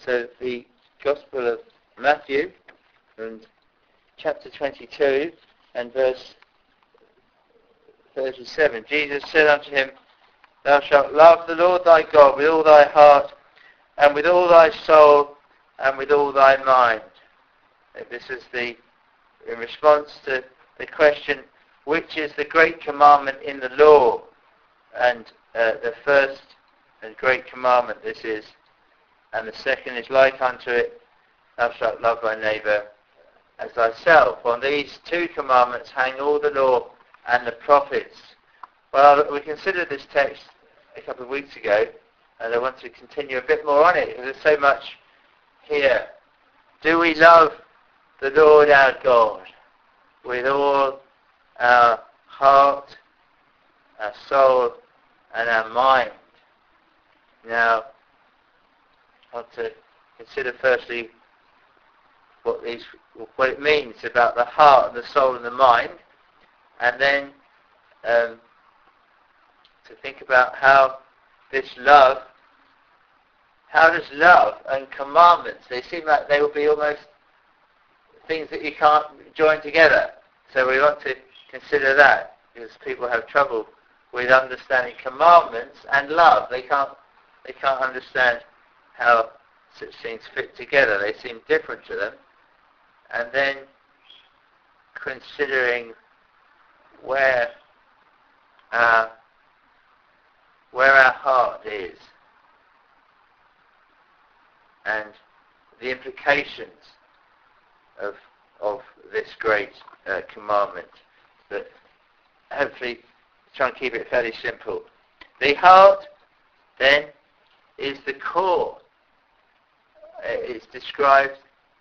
to the Gospel of Matthew and chapter 22 and verse 37. Jesus said unto him, Thou shalt love the Lord thy God with all thy heart and with all thy soul and with all thy mind. This is in response to the question, which is the great commandment in the law? And the first and great commandment this is, and the second is like unto it, thou shalt love thy neighbour as thyself. On these two commandments hang all the law and the prophets. Well, we considered this text a couple of weeks ago, and I want to continue a bit more on it, because there's so much here. Do we love the Lord our God with all our heart, our soul, and our mind? Now, I want to consider firstly what it means about the heart, the soul, and the mind, and then to think about how does love and commandments, they seem like they will be almost things that you can't join together. So we want to consider that, because people have trouble with understanding commandments and love. They can't understand how such things fit together. They seem different to them. And then considering where our heart is and the implications of this great commandment. But hopefully try and keep it fairly simple. The heart then is the core. It describes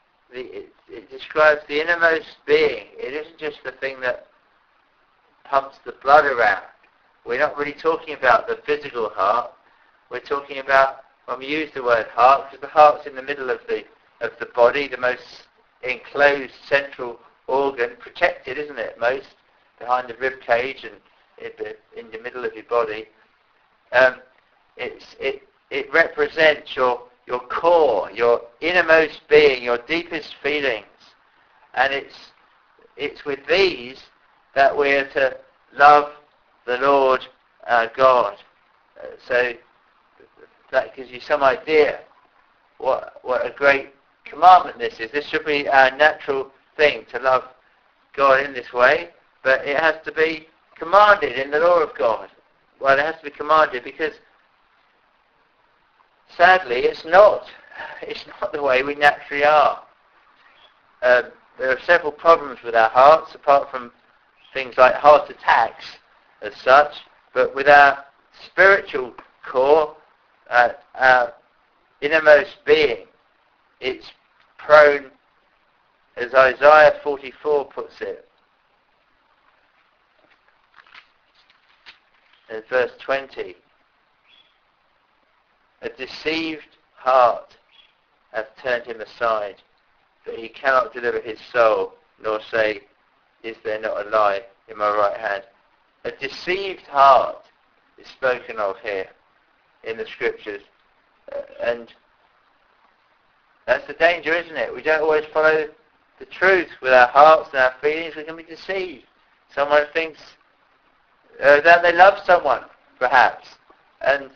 the innermost being. It isn't just the thing that pumps the blood around. We're not really talking about the physical heart. We're talking about, when we use the word heart, because the heart's in the middle of the body, the most enclosed central organ, protected, isn't it? Most behind the rib cage and in the middle of your body. It represents your core, your innermost being, your deepest feelings, and it's with these that we're to love the Lord our God. So that gives you some idea what a great commandment this is. This should be our natural thing, to love God in this way, but it has to be commanded in the law of God. Well, it has to be commanded because sadly it's not the way we naturally are. There are several problems with our hearts, apart from things like heart attacks as such, but with our spiritual core, our innermost being, it's prone, as Isaiah 44 puts it, in verse 20, a deceived heart hath turned him aside, that he cannot deliver his soul, nor say, is there not a lie in my right hand? A deceived heart is spoken of here in the scriptures, and that's the danger, isn't it? We don't always follow the truth with our hearts and our feelings. We can be deceived. Someone thinks that they love someone, perhaps, and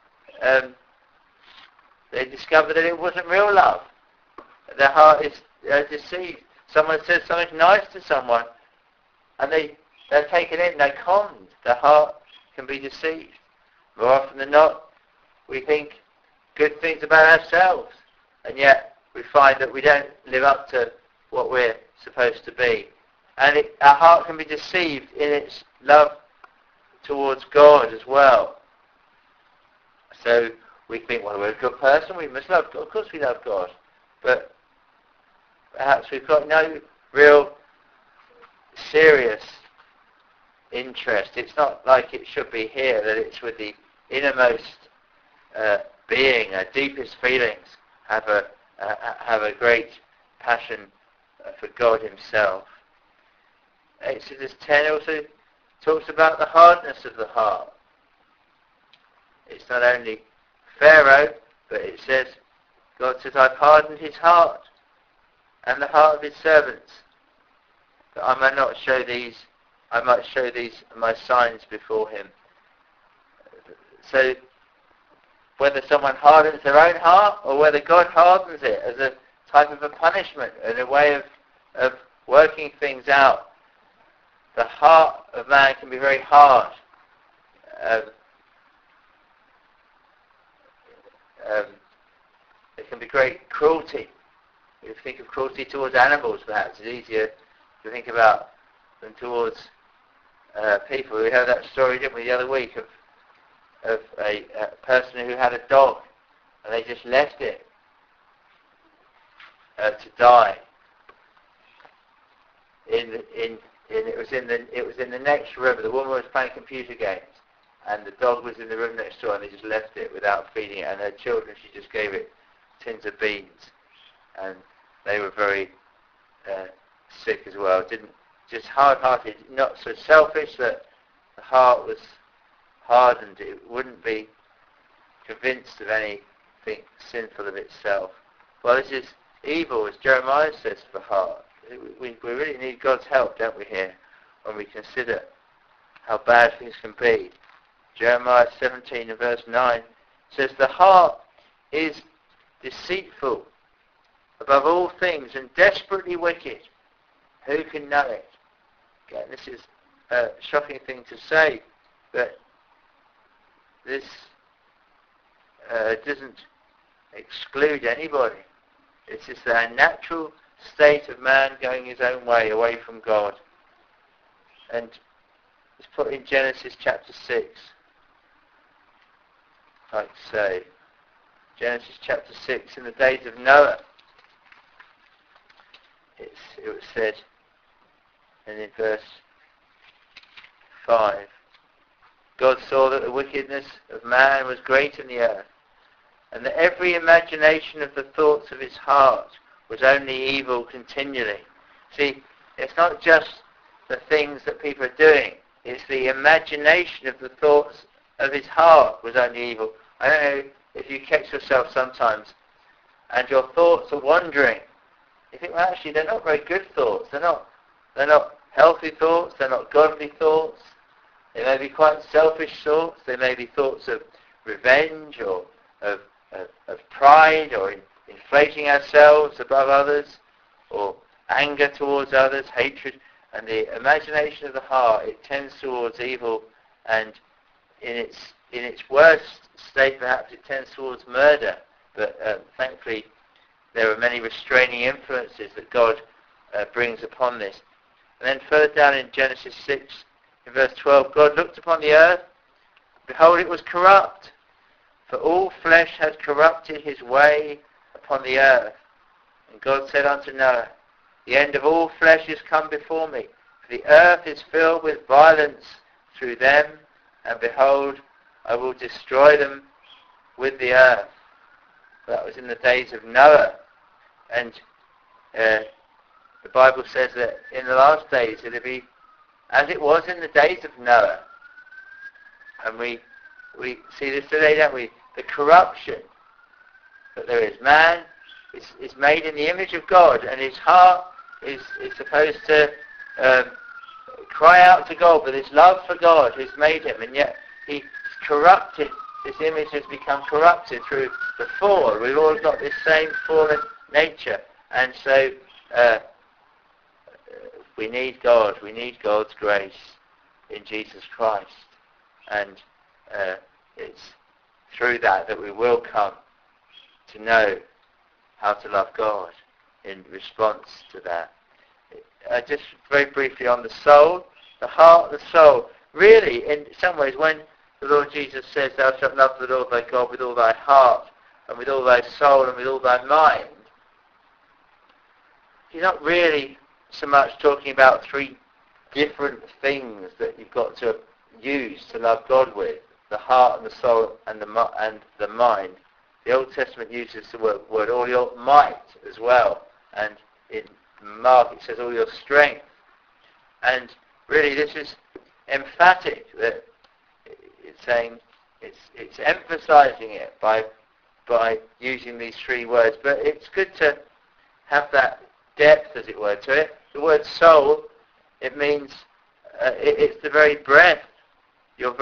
they discover that it wasn't real love. Their heart is deceived. Someone says something nice to someone, and they're taken in, they're conned. Their heart can be deceived. More often than not, we think good things about ourselves, and yet we find that we don't live up to what we're supposed to be. And our heart can be deceived in its love towards God as well. So we think, well, we're a good person, we must love God. Of course we love God. But perhaps we've got no real serious interest. It's not like it should be here, that it's with the innermost being, our deepest feelings have a great passion for God himself. Exodus 10 also talks about the hardness of the heart. It's not only Pharaoh, but it says God says, I've hardened his heart and the heart of his servants, that I might show these my signs before him. So whether someone hardens their own heart or whether God hardens it as a type of a punishment and a way of working things out, the heart of man can be very hard. It can be great cruelty. If you think of cruelty towards animals, perhaps it's easier to think about than towards people. We heard that story, didn't we, the other week of a person who had a dog and they just left it to die. It was in the next room. The woman was playing computer games, and the dog was in the room next door, and they just left it without feeding it. And her children, she just gave it tins of beans, and they were very sick as well. Just hard-hearted, not so selfish that the heart was hardened. It wouldn't be convinced of anything sinful of itself. Well, this is evil, as Jeremiah says, for heart. We really need God's help, don't we, here, when we consider how bad things can be. Jeremiah 17 and verse 9 says, the heart is deceitful above all things and desperately wicked. Who can know it? Again, this is a shocking thing to say, but this doesn't exclude anybody. It's just the natural state of man going his own way, away from God. And it's put in Genesis chapter 6. Like to say, Genesis chapter 6, in the days of Noah, it was said, and in verse 5, God saw that the wickedness of man was great in the earth, and that every imagination of the thoughts of his heart was only evil continually. See, it's not just the things that people are doing, it's the imagination of the thoughts of his heart was only evil. I don't know if you catch yourself sometimes and your thoughts are wandering. You think, well, actually, they're not very good thoughts. They're not healthy thoughts. They're not godly thoughts. They may be quite selfish thoughts. They may be thoughts of revenge or of pride or inflating ourselves above others or anger towards others, hatred. And the imagination of the heart, it tends towards evil, and in its worst state, perhaps, it tends towards murder. But thankfully, there are many restraining influences that God brings upon this. And then further down in Genesis 6, in verse 12, God looked upon the earth, behold, it was corrupt, for all flesh had corrupted his way upon the earth. And God said unto Noah, the end of all flesh is come before me, for the earth is filled with violence through them, and behold, I will destroy them with the earth. That was in the days of Noah. And the Bible says that in the last days it'll be as it was in the days of Noah. And we see this today, don't we? The corruption that there is. Man is made in the image of God, and his heart is supposed to cry out to God with his love for God who's made him, and yet he's corrupted. This image has become corrupted through the fall. We've all got this same fallen nature, and so we need God. We need God's grace in Jesus Christ, and it's through that we will come to know how to love God in response to that. Just very briefly on the soul, the heart, the soul. Really, in some ways, when the Lord Jesus says, thou shalt love the Lord thy God with all thy heart, and with all thy soul, and with all thy mind, he's not really so much talking about three different things that you've got to use to love God with: the heart and the soul and the mind. The Old Testament uses the word all your might as well, and in Mark it says all your strength. And really this is emphatic, that it's saying, it's emphasizing it by by using these three words. But it's good to have that depth, as it were, to it. The word soul, it means it's the very breath, your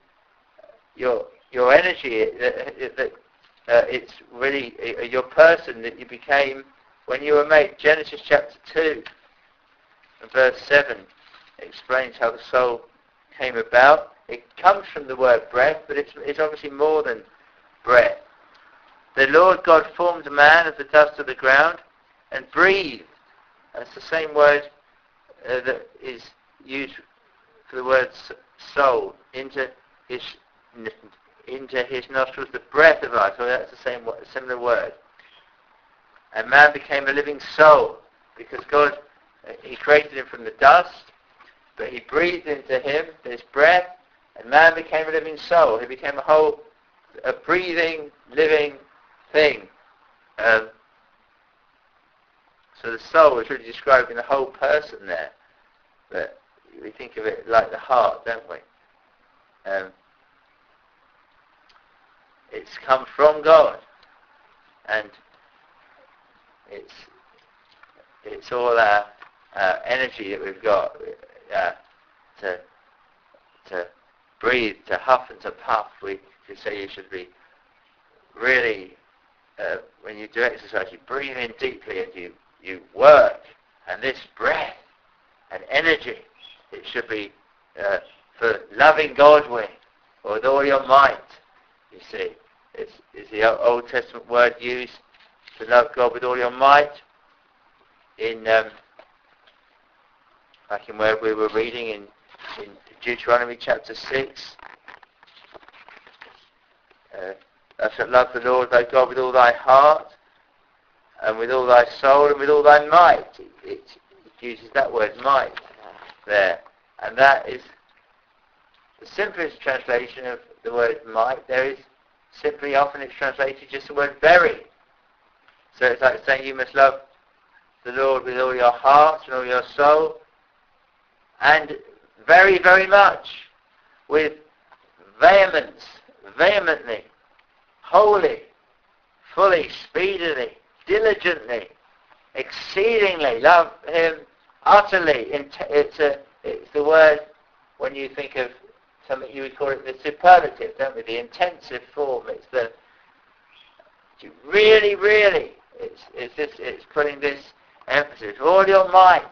energy. It's really your person that you became when you were made. Genesis chapter 2 and verse 7 explains how the soul came about. It comes from the word breath, but it's obviously more than breath. The Lord God formed man of the dust of the ground and breathed. That's the same word that is used for the word soul, into his nostrils, the breath of life. So that's the same word, similar word. And man became a living soul because God, he created him from the dust, but he breathed into him this breath, and man became a living soul. He became a breathing, living thing. So the soul is really describing the whole person there. But we think of it like the heart, don't we? It's come from God, and it's all our energy that we've got to breathe, to huff and to puff. We could say you should be really, when you do exercise, you breathe in deeply and you work, and this breath and energy, it should be for loving God with all your might. You see, is the Old Testament word used to love God with all your might? In like in where we were reading in Deuteronomy chapter 6, thou shalt love the Lord thy God with all thy heart, and with all thy soul, and with all thy might. It uses that word might there, and that is the simplest translation of the word might. There is simply, often it's translated just the word very. So it's like saying you must love the Lord with all your heart and all your soul, and very, very much, with vehemence, vehemently, wholly, fully, speedily, diligently, exceedingly. Love him utterly. It's the word, when you think of something, you would call it the superlative, don't we? The intensive form. It's the really, really. It's putting this emphasis. All your might.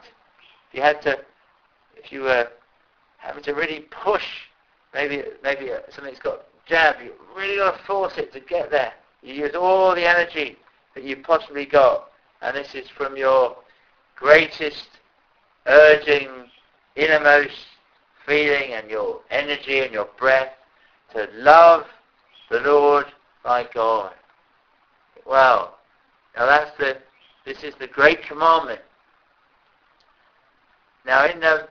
If you were having to really push, maybe something's got jammed, you really got to force it to get there. You use all the energy that you possibly got, and this is from your greatest urging, innermost feeling and your energy and your breath to love the Lord thy God. Well, now this is the great commandment. Now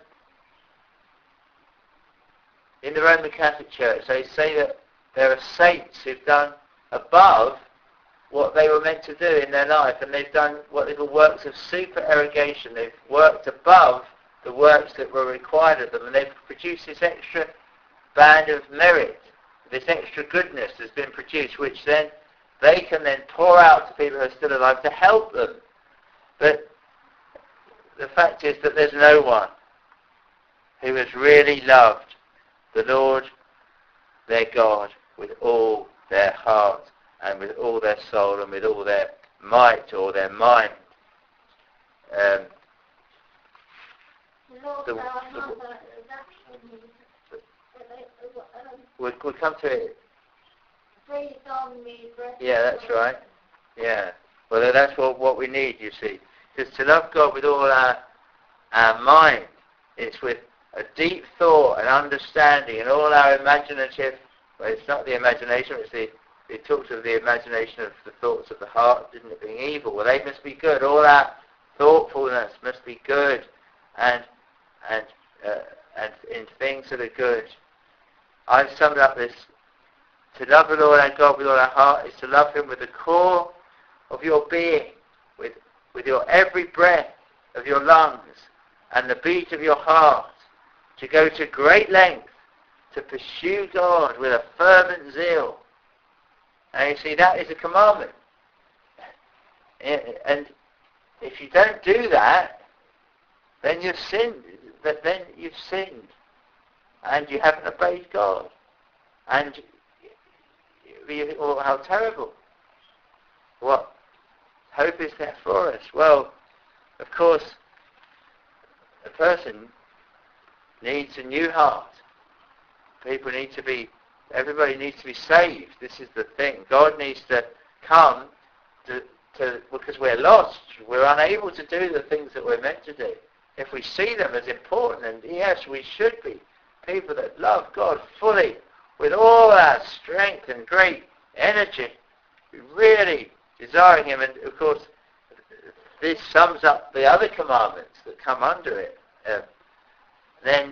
in the Roman Catholic Church, they say that there are saints who've done above what they were meant to do in their life, and they've done what they call works of supererogation. They've worked above the works that were required of them, and they've produced this extra band of merit, this extra goodness has been produced, which then they can then pour out to people who are still alive to help them. But the fact is that there's no one who has really loved the Lord their God with all their heart and with all their soul and with all their might or their mind. We'll come to it. Yeah, that's right. Yeah. Well, that's what we need, you see. Because to love God with all our mind, it's with a deep thought and understanding, and all our imaginative, well, it's not the imagination, it talks of the imagination of the thoughts of the heart, didn't it, being evil. Well, they must be good. All our thoughtfulness must be good, and in things that are good. I've summed up this: to love the Lord our God with all our heart is to love him with the core of your being, with your every breath of your lungs and the beat of your heart, to go to great length to pursue God with a fervent zeal, And you see, that is a commandment. And if you don't do that, then you've sinned. Then you've sinned. And you haven't obeyed God. And how terrible. What hope is there for us? Well, of course, a person needs a new heart. Everybody needs to be saved. This is the thing. God needs to come to because we're lost. We're unable to do the things that we're meant to do. If we see them as important, and yes, we should be people that love God fully with all our strength and great energy, really desiring Him. And of course, this sums up the other commandments that come under it. Then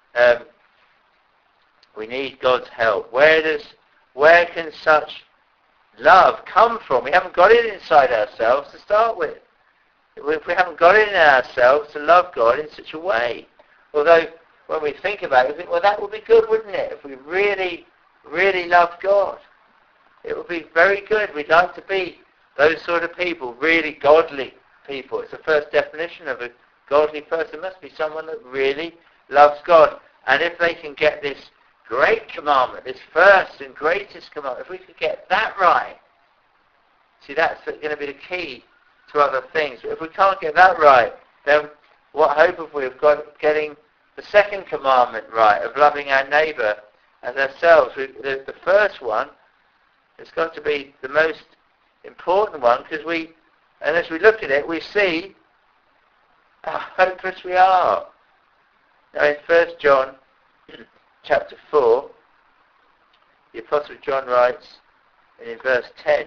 we need God's help. Where can such love come from? We haven't got it inside ourselves to start with. If we haven't got it in ourselves to love God in such a way. Although, when we think about it, we think, well, that would be good, wouldn't it? If we really, really loved God. It would be very good. We'd like to be those sort of people, really godly people. It's the first definition of a godly person. It must be someone that really loves God. And if they can get this great commandment, this first and greatest commandment, if we could get that right, see, that's going to be the key to other things. But if we can't get that right, then what hope have we of getting the second commandment right, of loving our neighbour as ourselves? The first one has got to be the most important one, because as we look at it, we see how hopeless we are. Now in 1 John chapter 4, the Apostle John writes in verse 10,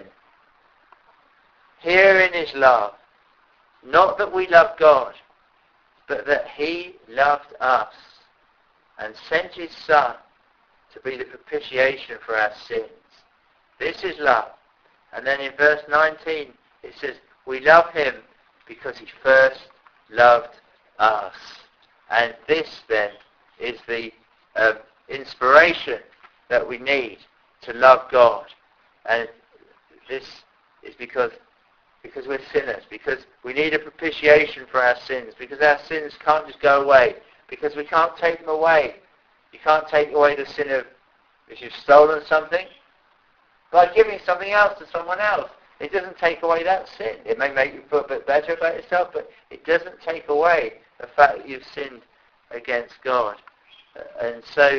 "Herein is love, not that we love God, but that He loved us and sent His Son to be the propitiation for our sins." This is love. And then in verse 19 it says, "We love Him because He first loved us." And this then is the inspiration that we need to love God. And this is because we're sinners, because we need a propitiation for our sins, because our sins can't just go away, because we can't take them away. You can't take away the sin of, if you've stolen something, by giving something else to someone else. It doesn't take away that sin. It may make you feel a bit better about yourself, but it doesn't take away the fact that you've sinned against God. And so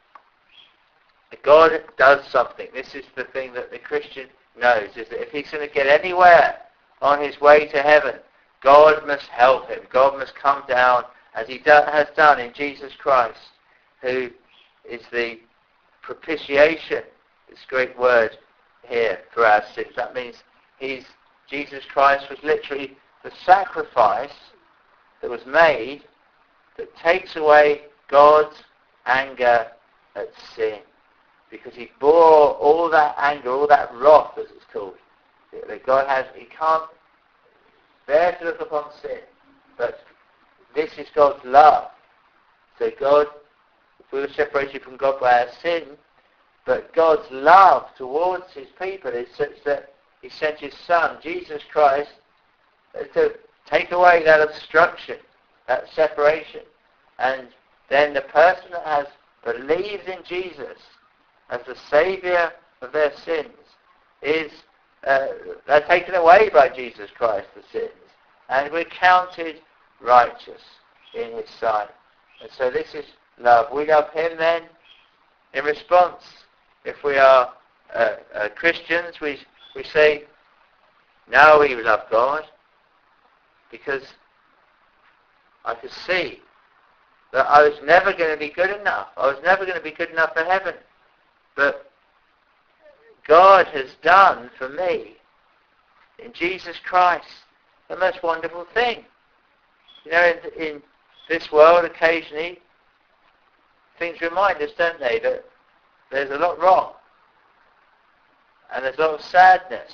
God does something. This is the thing that the Christian knows, is that if he's going to get anywhere on his way to heaven, God must help him. God must come down, as He has done in Jesus Christ, who is the propitiation, this great word here, for our sins. That means Jesus Christ was literally the sacrifice that was made that takes away God's anger at sin. Because He bore all that anger, all that wrath, as it's called, that God has. He can't bear to look upon sin. But this is God's love. So God, if we were separated from God by our sin, but God's love towards His people is such that He sent His Son, Jesus Christ, to take away that obstruction, that separation. And then the person that believes in Jesus as the Saviour of their sins is they're taken away by Jesus Christ, the sins, and we're counted righteous in His sight. And so this is love. We love Him then in response. If we are Christians, we say, now we love God because I could see that I was never going to be good enough. I was never going to be good enough for heaven. But God has done for me in Jesus Christ the most wonderful thing. You know, in this world, occasionally, things remind us, don't they, that there's a lot wrong. And there's a lot of sadness,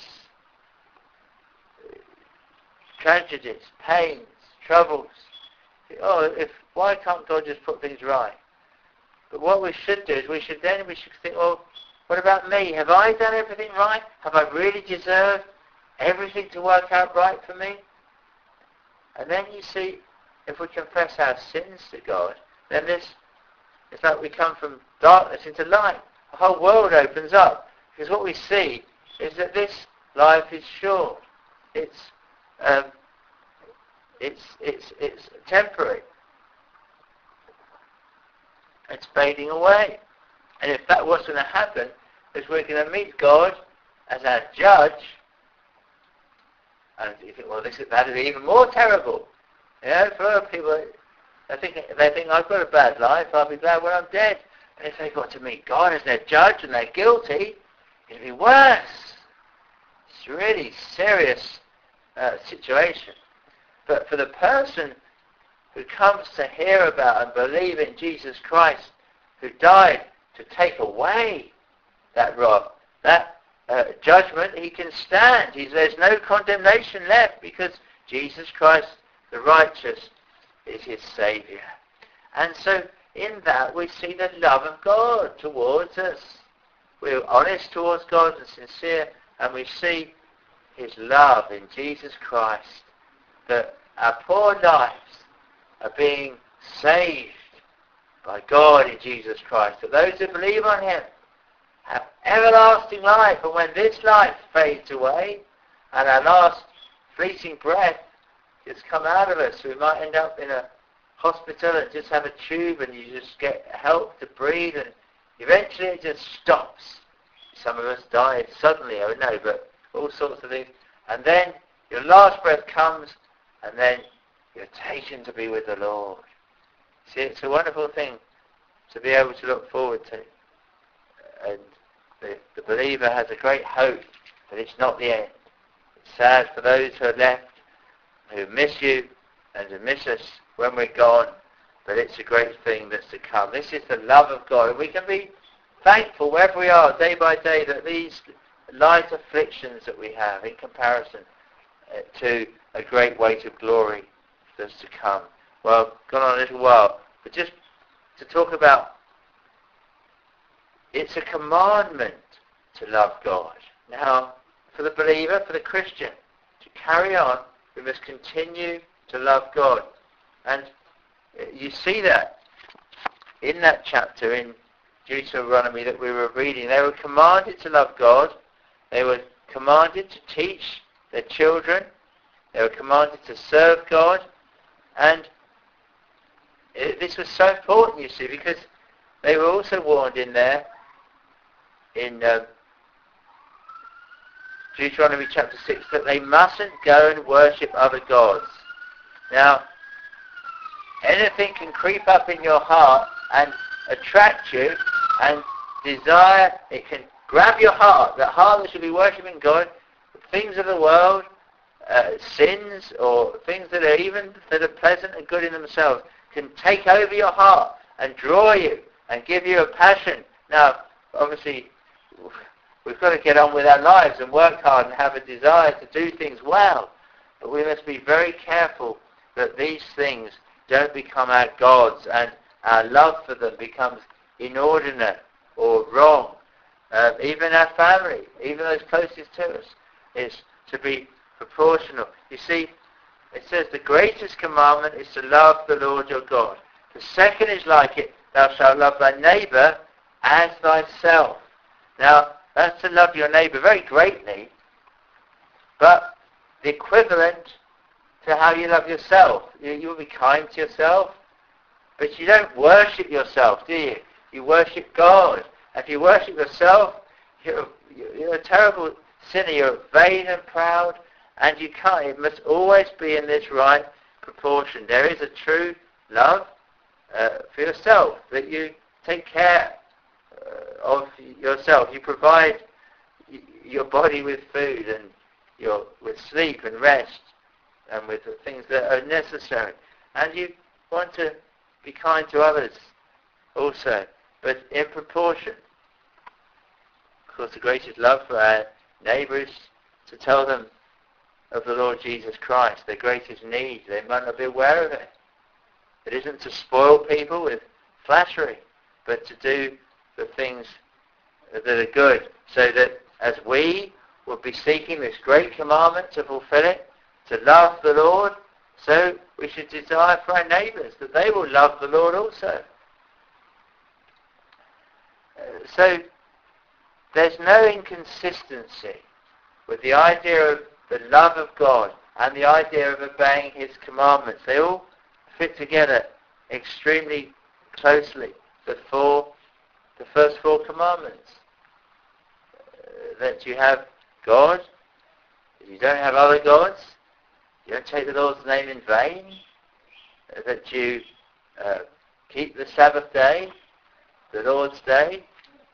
tragedies, pains, troubles. Why can't God just put things right? But what we should do is we should think, well, What about me? Have I done everything right? Have I really deserved everything to work out right for me? And then you see, if we confess our sins to God, then it's like we come from darkness into light. The whole world opens up. Because what we see is that this life is short. It's temporary. It's fading away. And if that what's going to happen is we're going to meet God as our judge, and you think, well, that is even more terrible. For people, they think I've got a bad life. I'll be glad when I'm dead. And if they've got to meet God as their judge and they're guilty, it'll be worse. It's a really serious situation. But for the person who comes to hear about and believe in Jesus Christ, who died to take away that wrath, that judgment, he can stand. There's no condemnation left because Jesus Christ, the righteous, is his Saviour. And so in that we see the love of God towards us. We're honest towards God and sincere, and we see his love in Jesus Christ, that our poor lives are being saved by God in Jesus Christ, that those who believe on him have everlasting life. And when this life fades away and our last fleeting breath has come out of us, we might end up in a hospital and just have a tube and you just get help to breathe, and eventually it just stops. Some of us die suddenly, I don't know, but all sorts of things. And then your last breath comes, and then you're taken to be with the Lord. See, it's a wonderful thing to be able to look forward to. And the believer has a great hope that it's not the end. It's sad for those who are left, who miss you and who miss us when we're gone, but it's a great thing that's to come. This is the love of God. And we can be thankful wherever we are, day by day, that these light afflictions that we have in comparison to a great weight of glory that's to come. Well, I've gone on a little while, but just to talk about, it's a commandment to love God. Now, for the believer, for the Christian, to carry on, we must continue to love God. And you see that in that chapter in Deuteronomy that we were reading. They were commanded to love God. They were commanded to teach their children. They were commanded to serve God. And this was so important, you see, because they were also warned in there, in Deuteronomy chapter 6, that they mustn't go and worship other gods. Now, anything can creep up in your heart and attract you and desire, it can grab your heart, that heart that should be worshipping God, things of the world, sins or things that are pleasant and good in themselves, can take over your heart and draw you and give you a passion. Now, obviously, we've got to get on with our lives and work hard and have a desire to do things well. But we must be very careful that these things don't become our gods and our love for them becomes inordinate or wrong. Even our family, even those closest to us, is to be proportional. You see, it says the greatest commandment is to love the Lord your God. The second is like it, thou shalt love thy neighbour as thyself. Now, that's to love your neighbour very greatly, but the equivalent to how you love yourself. You will be kind to yourself, but you don't worship yourself, do you? You worship God. If you worship yourself, you're a terrible sinner. You're vain and proud, and you can't. It must always be in this right proportion. There is a true love for yourself, that you take care of yourself. You provide your body with food and with sleep and rest and with the things that are necessary. And you want to be kind to others also, but in proportion. Of course, the greatest love for our neighbours to tell them of the Lord Jesus Christ, their greatest need. They might not be aware of it. It isn't to spoil people with flattery, but to do the things that are good, so that as we will be seeking this great commandment to fulfill it, to love the Lord, so we should desire for our neighbours that they will love the Lord also. So there's no inconsistency with the idea of the love of God and the idea of obeying his commandments. They all fit together extremely closely. The first four commandments. That you have God, that you don't have other gods, you don't take the Lord's name in vain, that you keep the Sabbath day, the Lord's day.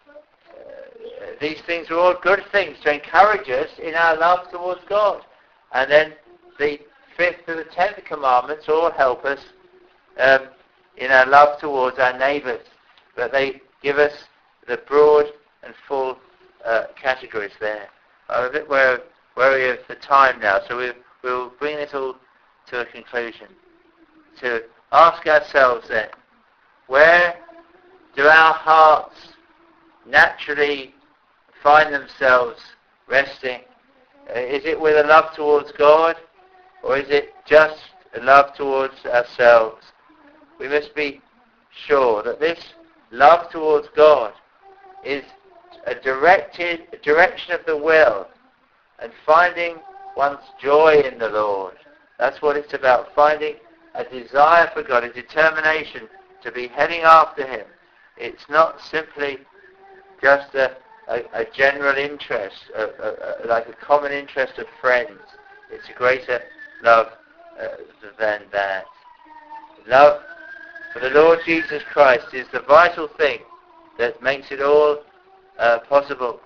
These things are all good things to encourage us in our love towards God. And then the 5th to the 10th commandments all help us in our love towards our neighbours. But they give us the broad and full categories there. I'm a bit wary of the time now, so we'll bring this all to a conclusion. To ask ourselves then, where do our hearts naturally find themselves resting? Is it with a love towards God, or is it just a love towards ourselves? We must be sure that this love towards God is a direction of the will and finding one's joy in the Lord. That's what it's about, finding a desire for God, a determination to be heading after him. It's not simply just a general interest, like a common interest of friends. It's a greater love than that. Love for the Lord Jesus Christ is the vital thing that makes it all possible.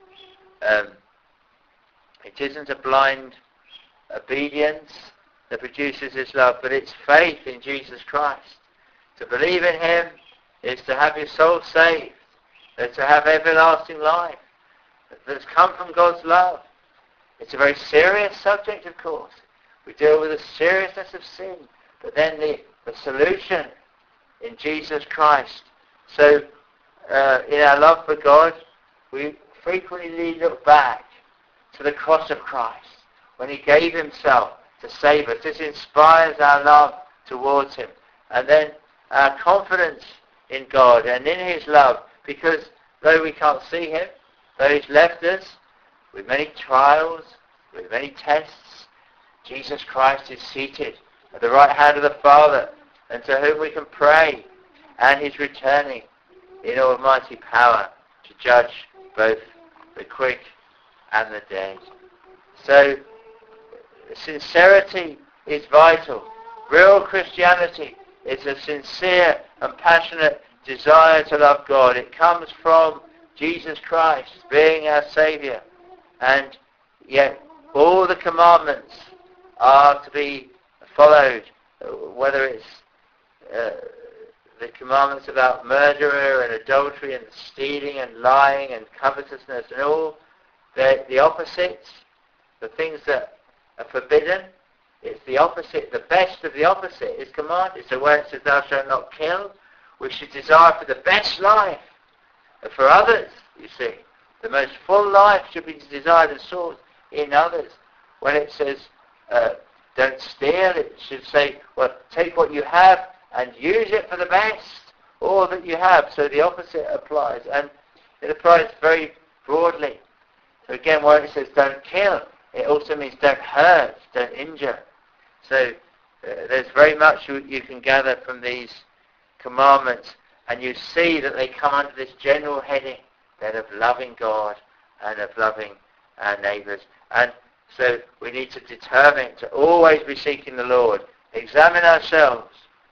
It isn't a blind obedience that produces this love, but it's faith in Jesus Christ. To believe in him is to have your soul saved. It's to have everlasting life that's come from God's love. It's a very serious subject, of course. We deal with the seriousness of sin, but then the solution in Jesus Christ. So in our love for God, we frequently look back to the cross of Christ when he gave himself to save us. This inspires our love towards him. And then our confidence in God and in his love, because though we can't see him, though he's left us with many trials, with many tests, Jesus Christ is seated at the right hand of the Father, and to whom we can pray, and he's returning in almighty power to judge both the quick and the dead. So sincerity is vital. Real Christianity is a sincere and passionate desire to love God. It comes from Jesus Christ being our Saviour. And yet all the commandments are to be followed, whether it's the commandments about murder and adultery and stealing and lying and covetousness and all the opposites, the things that are forbidden. It's the opposite. The best of the opposite is commanded. So where it says thou shalt not kill, we should desire for the best life for others, you see. The most full life should be desired and sought in others. When it says don't steal, it should say, well, take what you have and use it for the best, all that you have. So the opposite applies, and it applies very broadly. So again, where it says don't kill, it also means don't hurt, don't injure. So there's very much you can gather from these commandments, and you see that they come under this general heading then of loving God and of loving our neighbours. And so we need to determine to always be seeking the Lord. Examine ourselves.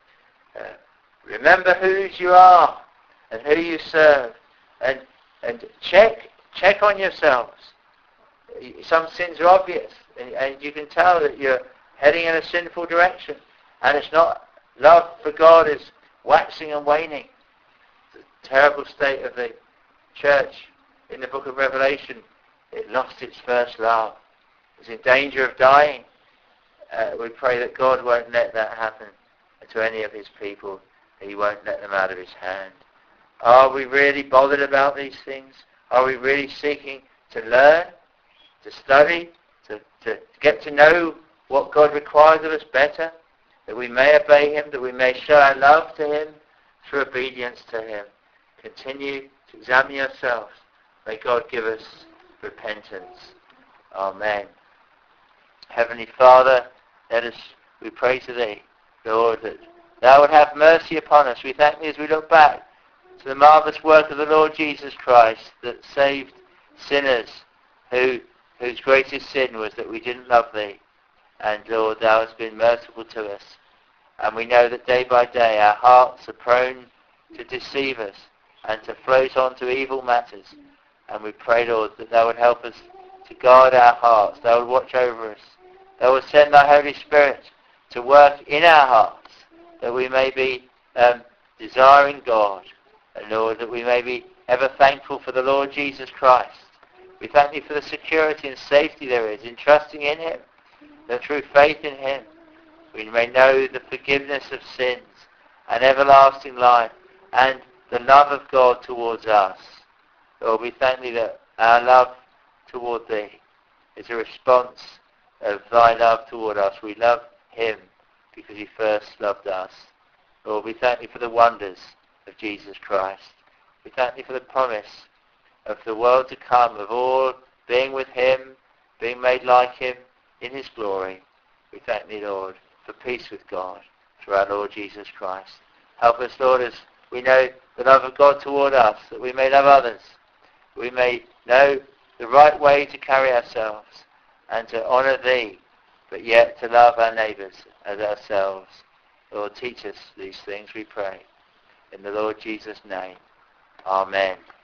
Remember whose you are and who you serve, and check on yourselves. Some sins are obvious, and you can tell that you're heading in a sinful direction, and it's not. Love for God is waxing and waning. It's a terrible state of the church in the book of Revelation. It lost its first love. It's in danger of dying. We pray that God won't let that happen to any of his people. He won't let them out of his hand. Are we really bothered about these things? Are we really seeking to learn, to study, to get to know what God requires of us better, that we may obey him, that we may show our love to him through obedience to him? Continue to examine yourselves. May God give us repentance. Amen. Heavenly Father, we pray to thee, Lord, that thou would have mercy upon us. We thank thee as we look back to the marvellous work of the Lord Jesus Christ that saved sinners whose greatest sin was that we didn't love thee. And Lord, thou hast been merciful to us. And we know that day by day our hearts are prone to deceive us and to float on to evil matters. And we pray, Lord, that thou would help us to guard our hearts. Thou would watch over us. Thou would send thy Holy Spirit to work in our hearts, that we may be desiring God. And Lord, that we may be ever thankful for the Lord Jesus Christ. We thank thee for the security and safety there is in trusting in him, that through faith in him we may know the forgiveness of sins and everlasting life and the love of God towards us. Lord, we thank thee that our love toward thee is a response of thy love toward us. We love him because he first loved us. Lord, we thank thee for the wonders of Jesus Christ. We thank thee for the promise of the world to come, of all being with him, being made like him in his glory. We thank thee, Lord, for peace with God through our Lord Jesus Christ. Help us, Lord, as we know the love of God toward us, that we may love others. We may know the right way to carry ourselves and to honour thee, but yet to love our neighbours as ourselves. Lord, teach us these things, we pray. In the Lord Jesus' name. Amen.